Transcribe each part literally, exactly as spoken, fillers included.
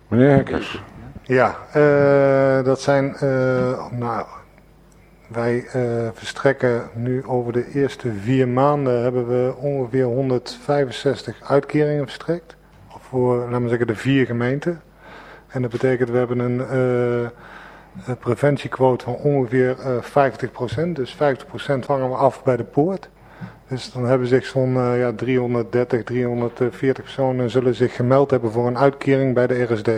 Meneer Hekkers. Ja, uh, dat zijn, uh, nou, wij uh, verstrekken nu over de eerste vier maanden hebben we ongeveer honderdvijfenzestig uitkeringen verstrekt. Voor, laten we zeggen, de vier gemeenten. En dat betekent, we hebben een, uh, een preventiequote van ongeveer uh, vijftig procent. Dus vijftig procent vangen we af bij de poort. Dus dan hebben zich zo'n uh, ja, driehonderddertig, driehonderdveertig personen zullen zich gemeld hebben voor een uitkering bij de R S D.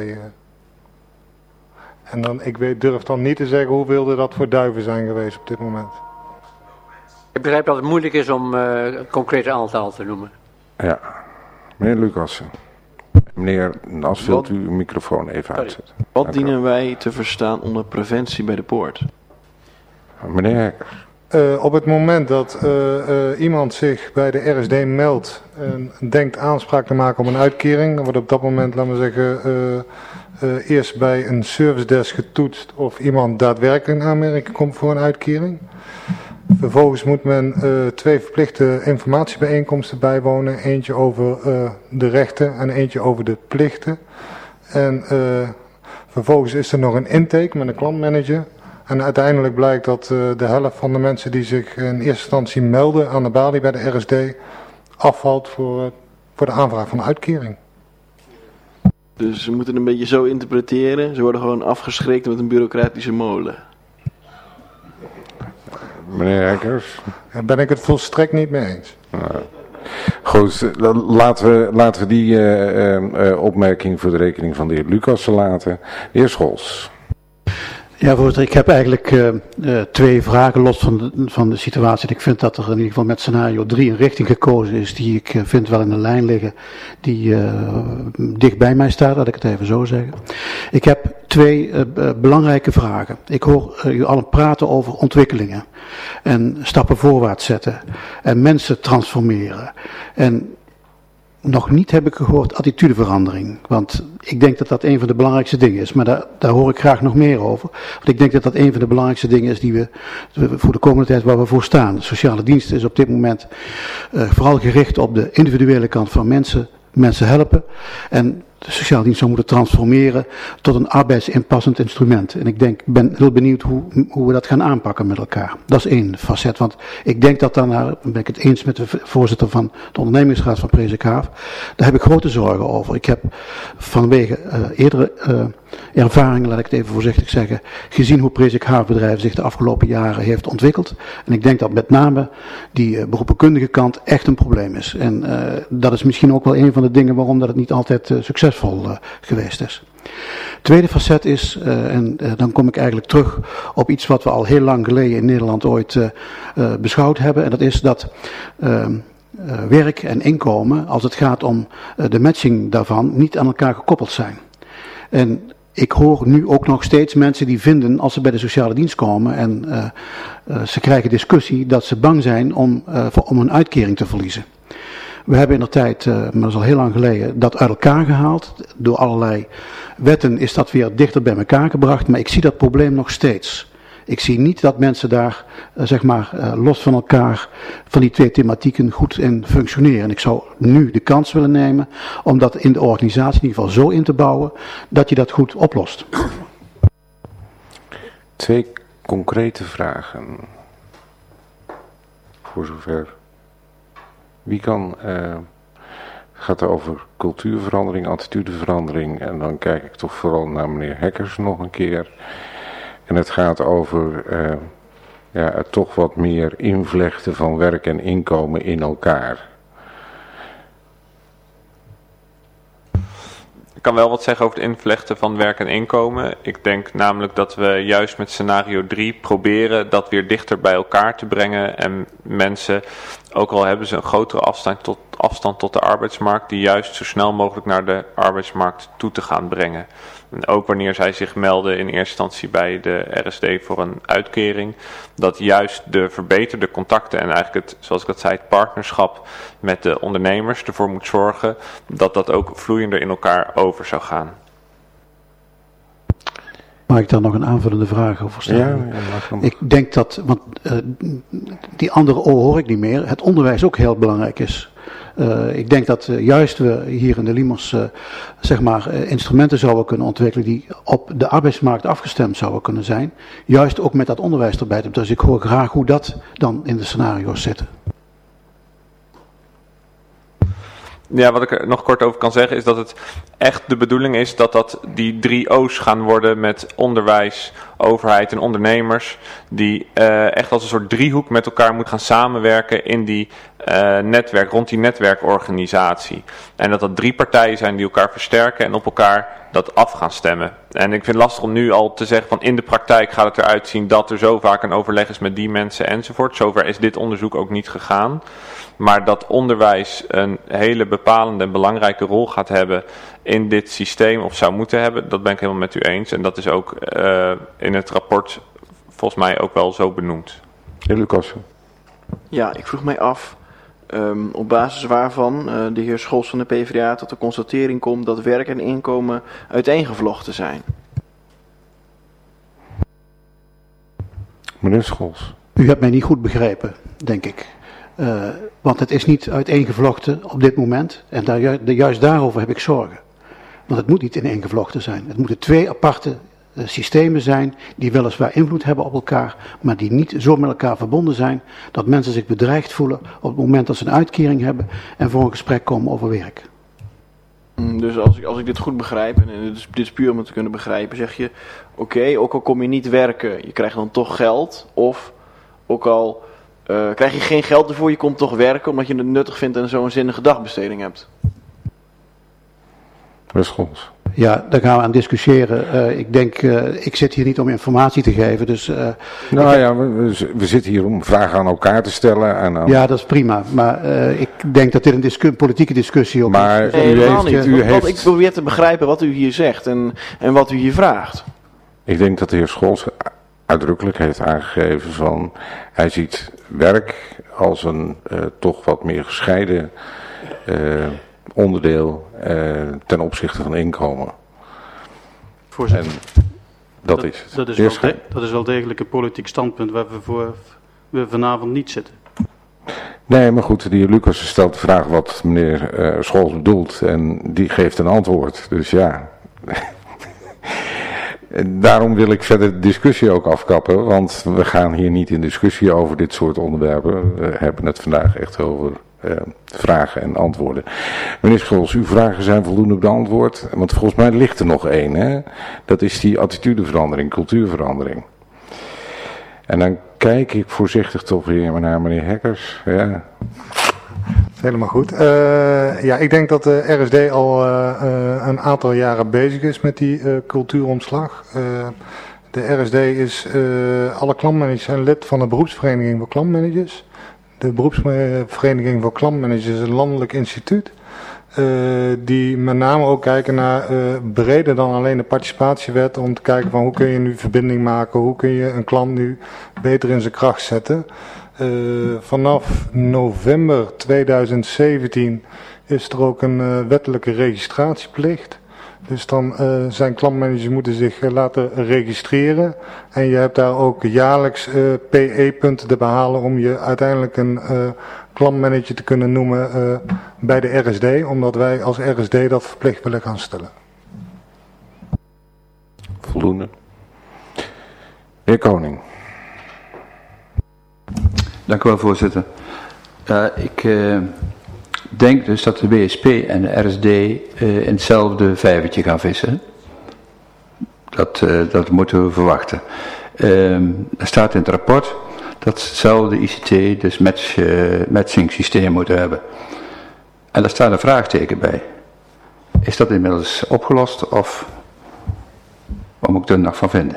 En dan, ik weet, durf dan niet te zeggen hoeveel er dat voor duiven zijn geweest op dit moment. Ik begrijp dat het moeilijk is om uh, het concrete aantal te noemen. Ja, meneer Lucassen. Meneer Nas, wilt u uw microfoon even uitzetten? Wat Dank dienen wij te verstaan onder preventie bij de poort? Meneer Hekkers. Uh, op het moment dat uh, uh, iemand zich bij de R S D meldt en denkt aanspraak te maken op een uitkering, dan wordt op dat moment, laten we zeggen, uh, uh, eerst bij een service desk getoetst of iemand daadwerkelijk in aanmerking komt voor een uitkering. Vervolgens moet men uh, twee verplichte informatiebijeenkomsten bijwonen. Eentje over uh, de rechten en eentje over de plichten. En uh, vervolgens is er nog een intake met een klantmanager. En uiteindelijk blijkt dat uh, de helft van de mensen die zich in eerste instantie melden aan de balie bij de R S D afvalt voor, uh, voor de aanvraag van de uitkering. Dus we moeten een beetje zo interpreteren. Ze worden gewoon afgeschrikt met een bureaucratische molen. Meneer Hekkers? Daar ben ik het volstrekt niet mee eens. Nou, goed, laten we, laten we die uh, uh, opmerking voor de rekening van de heer Lucassen laten. De heer Scholz. Ja, voorzitter, ik heb eigenlijk uh, uh, twee vragen los van de, van de situatie. Ik vind dat er in ieder geval met scenario drie een richting gekozen is die ik uh, vind wel in de lijn liggen, die uh, dicht bij mij staat, laat ik het even zo zeggen. Ik heb twee uh, uh, belangrijke vragen. Ik hoor uh, u allen praten over ontwikkelingen en stappen voorwaarts zetten en mensen transformeren. En nog niet heb ik gehoord attitudeverandering, want ik denk dat dat een van de belangrijkste dingen is, maar daar, daar hoor ik graag nog meer over. Want ik denk dat dat een van de belangrijkste dingen is die we voor de komende tijd waar we voor staan. De sociale dienst is op dit moment uh, vooral gericht op de individuele kant van mensen, mensen helpen en de sociale dienst zou moeten transformeren tot een arbeidsinpassend instrument. En ik denk, ik ben heel benieuwd hoe, hoe we dat gaan aanpakken met elkaar. Dat is één facet, want ik denk dat daarna, ben ik het eens met de voorzitter van de ondernemingsraad van Presikhaaf, daar heb ik grote zorgen over. Ik heb vanwege uh, eerdere uh, ervaringen, laat ik het even voorzichtig zeggen, gezien hoe Presikhaaf bedrijven zich de afgelopen jaren heeft ontwikkeld. En ik denk dat met name die uh, beroepenkundige kant echt een probleem is. En uh, dat is misschien ook wel een van de dingen waarom dat het niet altijd uh, succesvol Uh, geweest is. Tweede facet is, uh, en uh, dan kom ik eigenlijk terug op iets wat we al heel lang geleden in Nederland ooit uh, uh, beschouwd hebben. En dat is dat uh, uh, werk en inkomen, als het gaat om uh, de matching daarvan, niet aan elkaar gekoppeld zijn. En ik hoor nu ook nog steeds mensen die vinden, als ze bij de sociale dienst komen en uh, uh, ze krijgen discussie, dat ze bang zijn om, uh, voor, om een uitkering te verliezen. We hebben in de tijd, uh, maar dat is al heel lang geleden, dat uit elkaar gehaald. Door allerlei wetten is dat weer dichter bij elkaar gebracht, maar ik zie dat probleem nog steeds. Ik zie niet dat mensen daar, uh, zeg maar, uh, los van elkaar, van die twee thematieken goed in functioneren. En ik zou nu de kans willen nemen om dat in de organisatie in ieder geval zo in te bouwen, dat je dat goed oplost. Twee concrete vragen. Voor zover... Wie kan, uh, gaat er over cultuurverandering, attitudeverandering en dan kijk ik toch vooral naar meneer Hekkers nog een keer. En het gaat over uh, ja, het toch wat meer invlechten van werk en inkomen in elkaar. Ik kan wel wat zeggen over het invlechten van werk en inkomen. Ik denk namelijk dat we juist met scenario drie proberen dat weer dichter bij elkaar te brengen. En mensen, ook al hebben ze een grotere afstand tot, afstand tot de arbeidsmarkt, die juist zo snel mogelijk naar de arbeidsmarkt toe te gaan brengen. En ook wanneer zij zich melden in eerste instantie bij de R S D voor een uitkering, dat juist de verbeterde contacten en eigenlijk het, zoals ik dat zei, het partnerschap met de ondernemers ervoor moet zorgen dat dat ook vloeiender in elkaar over zou gaan. Mag ik daar nog een aanvullende vraag over stellen? Ja, ja, ik denk dat, want uh, die andere O hoor ik niet meer, het onderwijs ook heel belangrijk is. Uh, ik denk dat uh, juist we hier in de Limers uh, zeg maar, uh, instrumenten zouden kunnen ontwikkelen die op de arbeidsmarkt afgestemd zouden kunnen zijn. Juist ook met dat onderwijs erbij. Dus ik hoor graag hoe dat dan in de scenario's zit. Ja, wat ik er nog kort over kan zeggen is dat het echt de bedoeling is dat dat die drie O's gaan worden met onderwijs, overheid en ondernemers. Die uh, echt als een soort driehoek met elkaar moet gaan samenwerken in die uh, netwerk, rond die netwerkorganisatie. En dat dat drie partijen zijn die elkaar versterken en op elkaar dat af gaan stemmen. En ik vind het lastig om nu al te zeggen van in de praktijk gaat het eruit zien dat er zo vaak een overleg is met die mensen enzovoort. Zover is dit onderzoek ook niet gegaan. Maar dat onderwijs een hele bepalende en belangrijke rol gaat hebben in dit systeem of zou moeten hebben, dat ben ik helemaal met u eens. En dat is ook uh, in het rapport volgens mij ook wel zo benoemd. Heer Lucas. Ja, ik vroeg mij af um, op basis waarvan uh, de heer Scholz van de PvdA tot de constatering komt dat werk en inkomen uiteengevlochten zijn. Meneer Scholz. U hebt mij niet goed begrepen, denk ik. Uh, want het is niet uiteengevlochten op dit moment. En daar, ju- de, juist daarover heb ik zorgen. Want het moet niet ineengevlochten zijn. Het moeten twee aparte uh, systemen zijn die weliswaar invloed hebben op elkaar, maar die niet zo met elkaar verbonden zijn dat mensen zich bedreigd voelen op het moment dat ze een uitkering hebben en voor een gesprek komen over werk. Dus als ik, als ik dit goed begrijp, en dit is, dit is puur om het te kunnen begrijpen, zeg je, oké, okay, ook al kom je niet werken, je krijgt dan toch geld, of ook al uh, krijg je geen geld ervoor, je komt toch werken omdat je het nuttig vindt en zo'n zinnige dagbesteding hebt. Meneer Scholz. Ja, daar gaan we aan discussiëren. Uh, ik denk, uh, ik zit hier niet om informatie te geven, dus... Uh, nou heb... ja, we, we zitten hier om vragen aan elkaar te stellen. En aan... Ja, dat is prima, maar uh, ik denk dat dit een discu- politieke discussie ook maar is. Nee, u helemaal heeft, niet. u Want, heeft... want ik probeer te begrijpen wat u hier zegt en, en wat u hier vraagt. Ik denk dat de heer Scholz uitdrukkelijk heeft aangegeven van... hij ziet werk als een uh, toch wat meer gescheiden uh, onderdeel uh, ten opzichte van inkomen. Voorzitter, en dat, dat is het. Dat is, wel de, dat is wel degelijk een politiek standpunt waar we, voor, we vanavond niet zitten. Nee, maar goed, de heer Lucas stelt de vraag wat meneer uh, Scholz bedoelt en die geeft een antwoord. Dus ja, daarom wil ik verder de discussie ook afkappen, want we gaan hier niet in discussie over dit soort onderwerpen. We hebben het vandaag echt over uh, vragen en antwoorden. Meneer Scholz, uw vragen zijn voldoende beantwoord, want volgens mij ligt er nog één, hè? Dat is die attitudeverandering, cultuurverandering. En dan kijk ik voorzichtig toch weer naar meneer Hekkers. Ja. Helemaal goed. Uh, ja, ik denk dat de R S D al uh, uh, een aantal jaren bezig is met die uh, cultuuromslag. Uh, de R S D is, uh, alle klantmanagers zijn lid van de beroepsvereniging voor klantmanagers. De beroepsvereniging voor klantmanagers is een landelijk instituut. Uh, die met name ook kijken naar uh, breder dan alleen de participatiewet, om te kijken van hoe kun je nu verbinding maken, hoe kun je een klant nu beter in zijn kracht zetten. Uh, vanaf november tweeduizend zeventien is er ook een uh, wettelijke registratieplicht. Dus dan uh, zijn klantmanagers moeten zich uh, laten registreren. En je hebt daar ook jaarlijks uh, P E-punten te behalen om je uiteindelijk een uh, klantmanager te kunnen noemen uh, bij de R S D. Omdat wij als R S D dat verplicht willen gaan stellen. Voldoende. Heer Koning. Dank u wel, voorzitter. Uh, ik uh, denk dus dat de W S P en de R S D uh, in hetzelfde vijvertje gaan vissen. Dat, uh, dat moeten we verwachten. Uh, er staat in het rapport dat ze hetzelfde I C T, dus match, uh, matching systeem moeten hebben. En daar staat een vraagteken bij. Is dat inmiddels opgelost of wat moet ik er nog van vinden?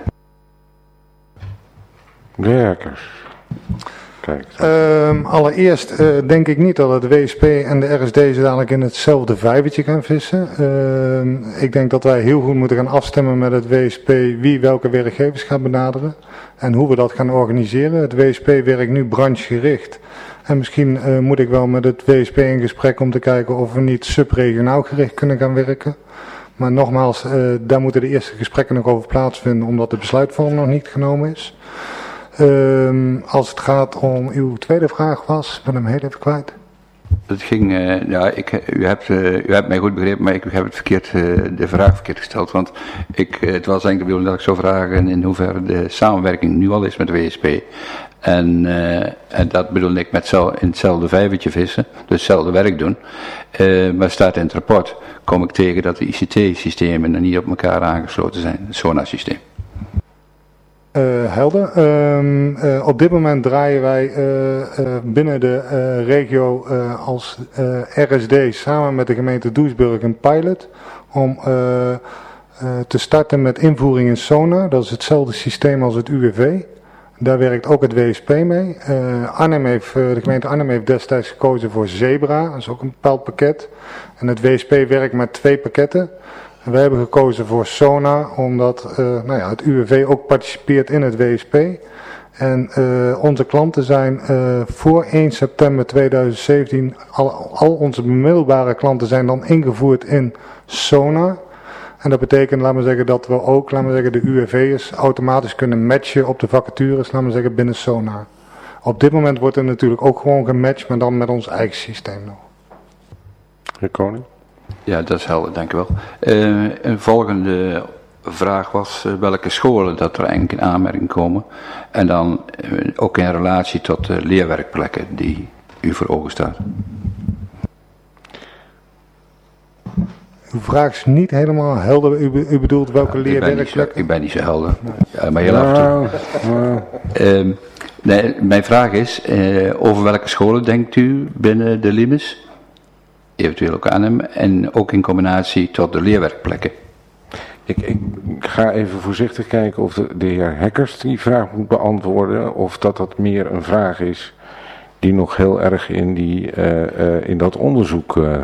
Werkers. Kijk, um, allereerst uh, denk ik niet dat het W S P en de R S D ze dadelijk in hetzelfde vijvertje gaan vissen. Uh, ik denk dat wij heel goed moeten gaan afstemmen met het W S P wie welke werkgevers gaat benaderen. En hoe we dat gaan organiseren. Het W S P werkt nu branchegericht. En misschien uh, moet ik wel met het W S P in gesprek om te kijken of we niet subregionaal gericht kunnen gaan werken. Maar nogmaals, uh, daar moeten de eerste gesprekken nog over plaatsvinden, omdat de besluitvorming nog niet genomen is. Um, als het gaat om uw tweede vraag was, ik ben hem heel even kwijt. Het ging, uh, ja, ik, u, hebt, uh, u hebt mij goed begrepen, maar ik heb het verkeerd, uh, de vraag verkeerd gesteld. Want ik, uh, het was eigenlijk de bedoeling dat ik zou vragen in hoeverre de samenwerking nu al is met de W S P. En, uh, en dat bedoel ik met zel, in hetzelfde vijvertje vissen, dus hetzelfde werk doen. Uh, maar staat in het rapport, kom ik tegen dat de I C T-systemen nog niet op elkaar aangesloten zijn, het SONA-systeem. Uh, helder. Um, uh, op dit moment draaien wij uh, uh, binnen de uh, regio uh, als uh, R S D samen met de gemeente Doesburg een pilot om uh, uh, te starten met invoering in SONA. Dat is hetzelfde systeem als het U W V. Daar werkt ook het W S P mee. Uh, Arnhem heeft, uh, de gemeente Arnhem heeft destijds gekozen voor Zebra. Dat is ook een bepaald pakket. En het W S P werkt met twee pakketten. En wij hebben gekozen voor SONA, omdat uh, nou ja, het U W V ook participeert in het W S P. En uh, onze klanten zijn uh, voor één september tweeduizend zeventien, al, al onze bemiddelbare klanten zijn dan ingevoerd in SONA. En dat betekent, laten we zeggen, dat we ook, laten we zeggen, de U W V'ers automatisch kunnen matchen op de vacatures, laten we zeggen, binnen SONA. Op dit moment wordt er natuurlijk ook gewoon gematcht, maar dan met ons eigen systeem nog. Heer Koning? Ja, dat is helder, dank u wel. Uh, een volgende vraag was uh, welke scholen dat er eigenlijk in aanmerking komen. En dan uh, ook in relatie tot de leerwerkplekken die u voor ogen staat. Uw vraag is niet helemaal helder. U, u bedoelt welke ja, leerwerkplekken? Ik ben niet zo helder. Nee. Ja, maar heel af en toe. Uh, nee, mijn vraag is, uh, over welke scholen denkt u binnen de Limes? Eventueel ook aan hem en ook in combinatie tot de leerwerkplekken. Ik, ik ga even voorzichtig kijken of de, de heer Hekkers die vraag moet beantwoorden, of dat dat meer een vraag is die nog heel erg in, die, uh, uh, in dat onderzoek... Uh,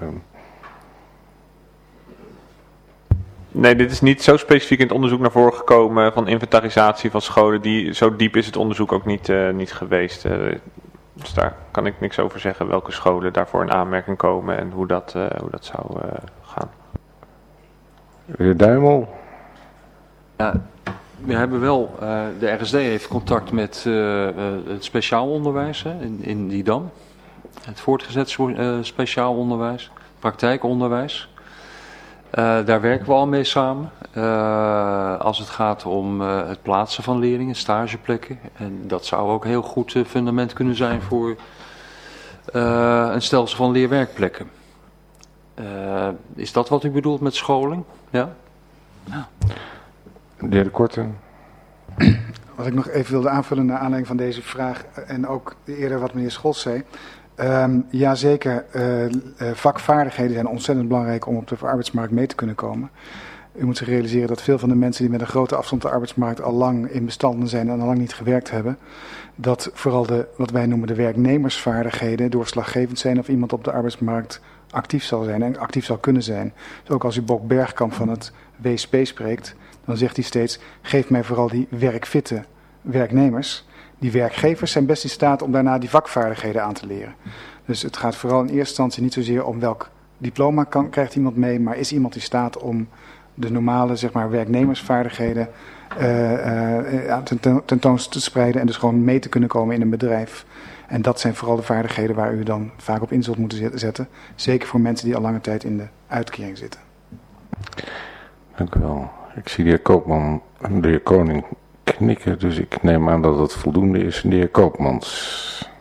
Nee, dit is niet zo specifiek in het onderzoek naar voren gekomen van inventarisatie van scholen. Die, zo diep is het onderzoek ook niet, uh, niet geweest. Uh, Dus daar kan ik niks over zeggen welke scholen daarvoor in aanmerking komen en hoe dat, uh, hoe dat zou uh, gaan. De heer Duimel? Ja, we hebben wel, uh, de R S D heeft contact met uh, uh, het speciaal onderwijs hè, in, in Didam. Het voortgezet uh, speciaal onderwijs, praktijkonderwijs. Uh, daar werken we al mee samen. Uh, als het gaat om uh, het plaatsen van leerlingen, stageplekken. En dat zou ook een heel goed uh, fundament kunnen zijn voor uh, een stelsel van leerwerkplekken. Uh, is dat wat u bedoelt met scholing? Ja? Ja. De heer De Korte. Wat ik nog even wilde aanvullen naar aanleiding van deze vraag en ook eerder wat meneer Scholz zei. Um, Jazeker, uh, uh, vakvaardigheden zijn ontzettend belangrijk om op de arbeidsmarkt mee te kunnen komen. U moet zich realiseren dat veel van de mensen die met een grote afstand op de arbeidsmarkt al lang in bestanden zijn en al lang niet gewerkt hebben, dat vooral de, wat wij noemen de werknemersvaardigheden doorslaggevend zijn of iemand op de arbeidsmarkt actief zal zijn en actief zal kunnen zijn. Dus ook als u Bok Bergkamp van het W S P spreekt, dan zegt hij steeds, geef mij vooral die werkfitte werknemers. Die werkgevers zijn best in staat om daarna die vakvaardigheden aan te leren. Dus het gaat vooral in eerste instantie niet zozeer om welk diploma kan, krijgt iemand mee, maar is iemand in staat om de normale zeg maar, werknemersvaardigheden uh, uh, ten, tentoon te spreiden en dus gewoon mee te kunnen komen in een bedrijf. En dat zijn vooral de vaardigheden waar u dan vaak op in zult moeten zetten. Zeker voor mensen die al lange tijd in de uitkering zitten. Dank u wel. Ik zie de heer Koopman en de heer Koning knikken, dus ik neem aan dat het voldoende is. De heer Koopmans.